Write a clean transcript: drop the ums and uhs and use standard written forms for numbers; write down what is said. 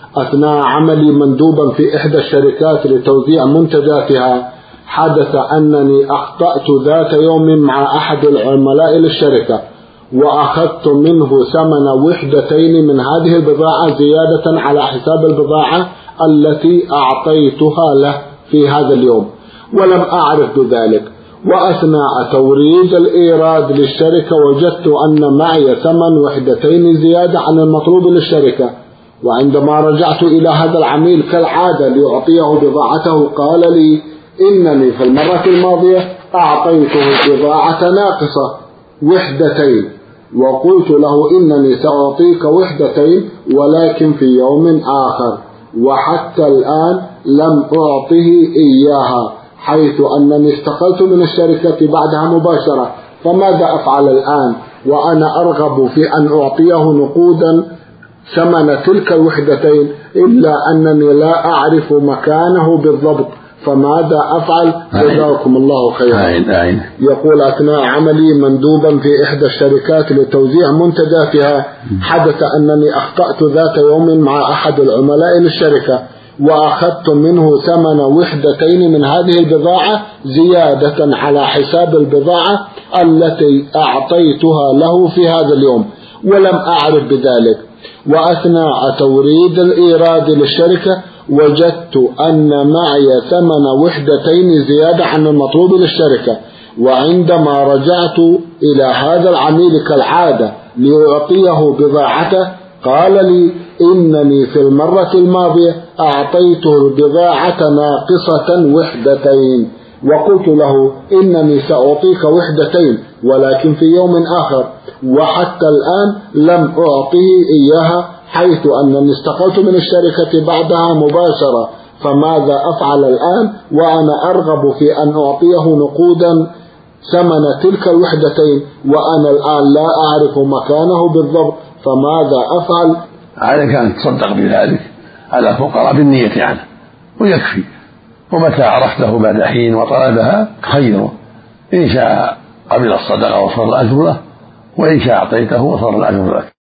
أثناء عملي مندوبا في إحدى الشركات لتوزيع منتجاتها، حدث أنني أخطأت ذات يوم مع أحد العملاء للشركة، وأخذت منه ثمن وحدتين من هذه البضاعة زيادة على حساب البضاعة التي أعطيتها له في هذا اليوم، ولم أعرف بذلك. وأثناء توريد الإيراد للشركة وجدت أن معي ثمن وحدتين زيادة عن المطلوب للشركة، وعندما رجعت إلى هذا العميل كالعادة لأعطيه بضاعته قال لي إنني في المرة الماضية أعطيته البضاعة ناقصة وحدتين، وقلت له إنني سأعطيك وحدتين ولكن في يوم آخر، وحتى الآن لم أعطه إياها، حيث أنني استقلت من الشركة بعدها مباشرة. فماذا أفعل الآن وأنا أرغب في أن أعطيه نقودا ثمن تلك الوحدتين، إلا أنني لا أعرف مكانه بالضبط، فماذا أفعل؟ جزاكم الله خيرا. يقول أثناء عملي مندوبا في إحدى الشركات لتوزيع منتجاتها، حدث أنني أخطأت ذات يوم مع أحد العملاء للشركة، وأخذت منه ثمن وحدتين من هذه البضاعة زيادة على حساب البضاعة التي أعطيتها له في هذا اليوم، ولم أعرف بذلك. وأثناء توريد الإيراد للشركة وجدت أن معي ثمن وحدتين زيادة عن المطلوب للشركة، وعندما رجعت إلى هذا العميل كالعادة لأعطيه بضاعته قال لي إنني في المرة الماضية أعطيته البضاعة ناقصة وحدتين، وقلت له إنني سأعطيك وحدتين ولكن في يوم آخر، وحتى الآن لم أعطه إياها، حيث أنني استقلت من الشركة بعدها مباشرة. فماذا أفعل الآن وأنا أرغب في أن أعطيه نقودا ثمن تلك الوحدتين وأنا الآن لا أعرف مكانه بالضبط، فماذا أفعل؟ عليك أن تصدق بذلك على الفقراء بالنية عنه ويكفي، ومتى عرفته بعد حين وطلبها خيره، إن شاء قبل الصدقة وصار الأجر له، وإن شاء أعطيته وصار الأجر لك.